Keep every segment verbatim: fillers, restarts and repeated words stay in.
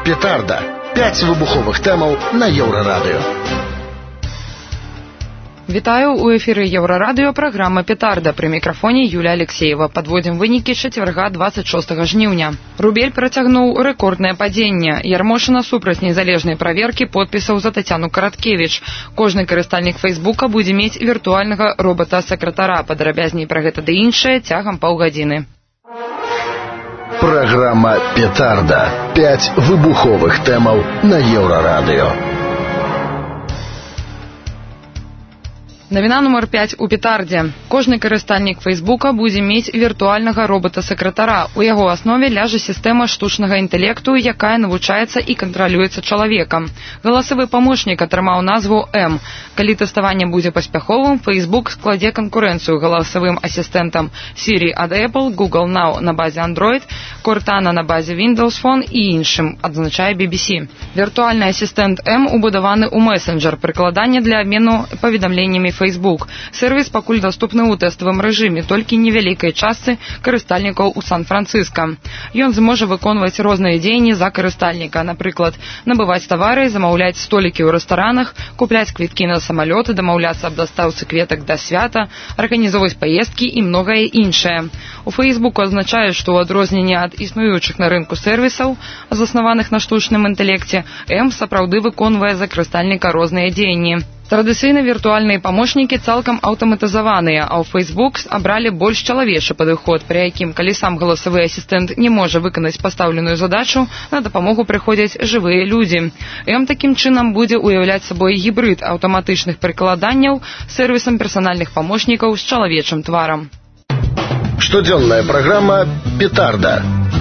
Петарда. П'ять вибухових темаў на Еўрарадыё. Вітаю, у эфіры Еўрарадыё, праграма «Петарда». Пры мікрафоне Юлія Алексеева. Падводзім вынікі чацвярга двадцать шостага жніўня. Рубель працягнуў рэкорднае падзенне. Ярмошына супраць незалежнай праверкі подпісаў за Тацяну Караткевіч. Кожны карыстальнік Фейсбука будзе мець віртуальнага робата-сакратара. Падрабязней пра гэта ды іншае цягам паўгадзіны. Праграма «Петарда». П'ять выбуховых темаў на Еўрарадыё. Навіна нумар пяць у Петардзе. Кожны карыстальнік Фейсбука будзе мець віртуальнага робата-сакратара. У яго аснове ляжа сістэма штучнага інтэлекту, якая навучаецца і кантралюецца чалавекам. Галасавы памочнік атрымаў назву М. Калі тэставанне будзе паспяховым, Фейсбук складзе канкурэнцыю галасавым асістэнтам Siri ад Apple, Google Now на базе Android, Cortana на базе Windows Phone і іншым, адзначае би би сі. Віртуальны асістэнт М убудаваны ў месенджер, прыкладанне для абмену паведамленнямі Facebook. Сервіс пакуль даступны ў тэставым рэжыме толькі невялікай частцы карыстальнікаў у Сан-Францыска. Ён зможа выконваць розныя дзеянні за карыстальніка, напрыклад, набываць тавары, замаўляць столікі ў рэстаранах, купляць квіткі на самалёты, дамаўляцца аб дастаўцы кветак да свята, арганізоўваць паездкі і многае іншае. У Фейсбуку азначаюць, што ў адрозненне ад існуючых на рынку сервісаў, заснаваных на штучным інтэлекце, М сапраўды выконвае за карыстальніка розныя дзеянні. Традыцыйна віртуальныя памочнікі цалкам аўтаматызаваныя, а ў Facebook абралі больш чалавечы падыход, пры якім, калі сам галасавы асістэнт не можа выканаць пастаўленую задачу, на дапамогу прыходзяць жывыя людзі. М такім чынам будзе уяўляць сабой гібрыд аўтаматычных прыкладанняў з сервісам персанальных памочнікаў з чалавечым тварам. Штодзённая праграма «Петарда».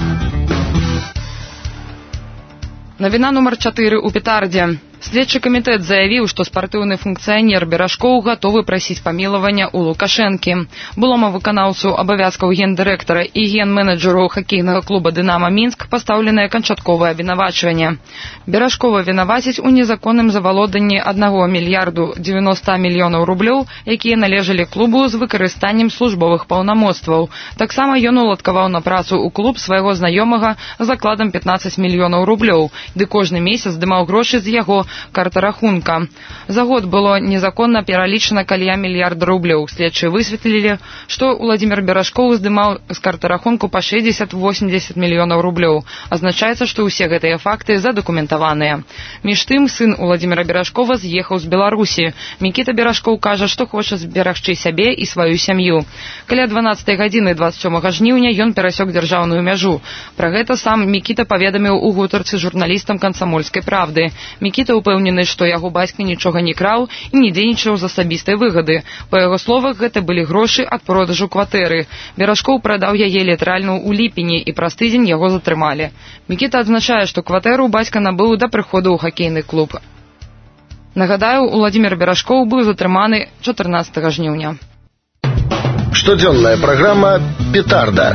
Навіна нумар чатыры ў Петардзе. Следчы камітэт заявіў, што спартыўны функцыянер Берашкоў гатовы прасіць памілавання ў Лукашэнкі. Былому выканаўцу абавязкаў гендырэктара і ген-менеджеру хакейнага клуба «Дынама Мінск» пастаўленае канчатковае абвінавачванне. Берашкова вінаваціць у незаконным завалоданні аднаго мільярду дзевяноста мільёнаў рублёў, якія належалі клубу з выкарыстаннем службовых паўнамоцтваў. Таксама ён уладкаваў на працу ў клуб свайго знаёмага закладам пятнаццаць мільёнаў рублёў, ды кожны месяц здымаў грошы з яго карта-рахунка. За год было незаконна пералічана каля мільярда рублёў. Следчыя высветлілі, што Уладзімір Берашкоў здымаў з карта-рахунку па шэсцьдзесят-восемьдзесят мільёнаў рублёў. Азначаецца, што ўсе гэтыя факты задакументаваныя. Між тым, сын Уладзіміра Берашкова з'ехаў з Беларусі. Мікіта Берашкоў кажа, што хоча зберагчы сябе і сваю сям'ю. Каля дванаццатай гадзіны двадцать сёмага жніўня ён перасек дзяржаўную мяжу. Пра гэта сам Мікіта паведаміў у гутарцы журналістам «Камсамольскай правды». Мікіта упэўнены, што яго бацька нічога не краў і не дзейнічаў з асабістай выгады. Па яго словах, гэта былі грошы ад продажу кватэры. Берашкоў прадаў яе літаральна ў ліпені і праз тыдзень яго затрымалі. Мікіта адзначае, што кватэру бацька набыў да прыходу ў хакейны клуб. Нагадаю, Уладзімір Берашкоў быў затрыманы чатырнаццатага жніўня. Штодзённая праграма «Петарда».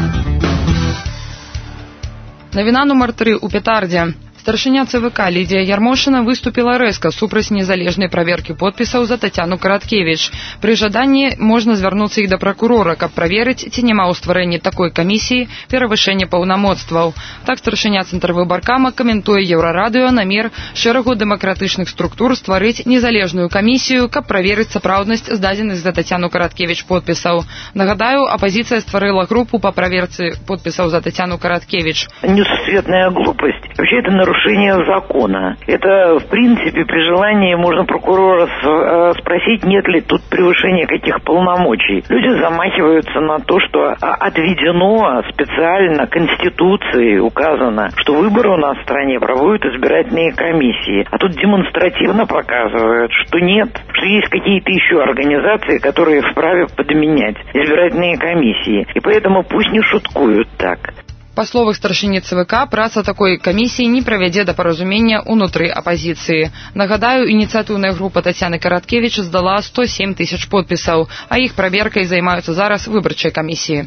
Навіна нумар тры ў Петардзе. Старшыня ЦВК Лідія Ярмошына выступіла рэзка супраць незалежнай праверкі подпісаў за Тацяну Караткевіч. Пры жаданні можна звярнуцца і да пракурора, каб праверыць, ці няма ў стварэнні такой камісіі перавышэння паўнамоцтваў. Так старшыня Цэнтрвыбаркама каментуе Еўрарадыё намер шэрагу дэмакратычных структур стварыць незалежную камісію, каб праверыць сапраўднасць здадзеных за Тацяну Караткевіч подпісаў. Нагадаю, апазіцыя стварыла групу па праверцы подпісаў за Тацяну Караткевіч. Несусветная глупость. Вообще это нарушение закона. Это, в принципе, при желании можно прокурора спросить, нет ли тут превышения каких полномочий. Люди замахиваются на то, что отведено специально Конституцией, указано, что выборы у нас в стране проводят избирательные комиссии. А тут демонстративно показывают, что нет, что есть какие-то еще организации, которые вправе подменять избирательные комиссии. И поэтому пусть не шуткуют так. Па словах старшыні ЦВК, праца такой камісіі не правядзе да паразумення ўнутры апазіцыі. Нагадаю, ініцыятыўная група Тацяны Караткевіч здала сто сем тысяч подпісаў, а іх праверкай займаюцца зараз выбарчыя камісіі.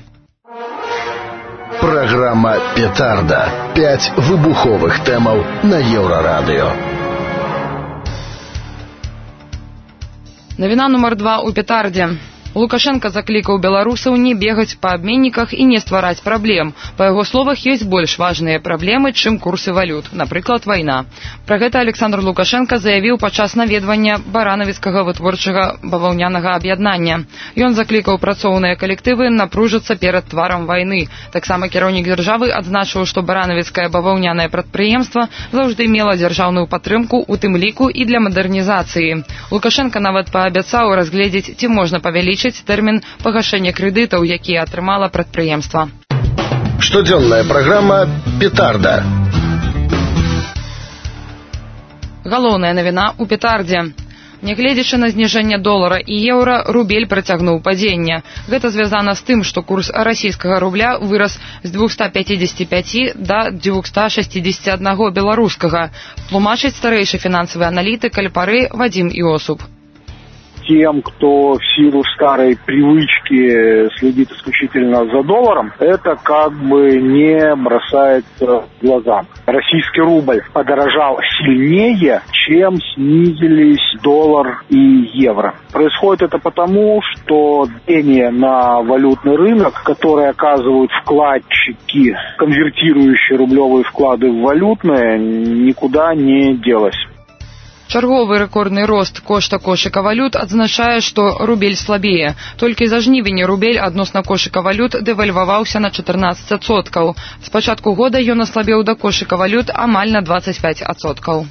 Праграма «Петарда». П'ять выбуховых темаў на Еўрарадыё. Навіна нумар два у Петардзе. Лукашенко заклікаў беларусаў не бегаць па абменніках і не ствараць праблем. Па яго словах, ёсць больш важныя праблемы, чым курсы валют, напрыклад, вайна. Пра гэта Александр Лукашенко заявіў падчас наведвання баранавіцкага вытворчага баваўнянага аб'яднання. Ён заклікаў працоўныя калектывы напружыцца перад тварам вайны. Таксама кіраўнік дзяржавы адзначыў, што баранавіцкае баваўнянае прадпрыемства заўжды мела дзяржаўную падтрымку, у тым ліку і для мадэрнізацыі. Лукашенко нават паабяцаў разгледзець, ці можна павялічыць тэрмін пагашэння крэдытаў, якія атрымала прадпрыемства. Штодзённая праграма «Петарда». Галоўная навіна ў петардзе. Нягледзячы на зніжэнне долара і еўра, рубель працягнуў падзенне. Гэта звязана з тым, што курс расійскага рубля вырас з двухсот пятидесяти пяти да двухсот шестидесяти одного беларускага. Тлумачыць старэйшы фінансавы аналітык Альпары Вадзім Іосуп. Тем, кто в силу старой привычки следит исключительно за долларом, это как бы не бросается в глаза. Российский рубль подорожал сильнее, чем снизились доллар и евро. Происходит это потому, что давление на валютный рынок, которое оказывают вкладчики, конвертирующие рублевые вклады в валютные, никуда не делось. Чарговы рэкордны рост кошта кошыка валют адзначае, што рубель слабее. Толькі за жнівень рубель адносна кошыка валют дэвальваваўся на чатырнаццаць адсоткаў. З пачатку года ён аслабеў да кошыка валют амаль на дваццаць пяць адсоткаў.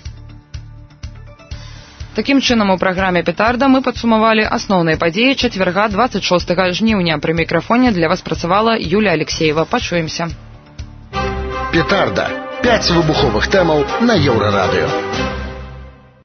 Такім чынам, у праграме «Петарда» мы падсумавалі асноўныя падзеі чацвярга дваццаць шостага жніўня. Пры мікрафоне для вас працавала Юлія Алексеева. Пачуемся. «Петарда». Пяць выбуховых тэмаў на Еўрарадыё.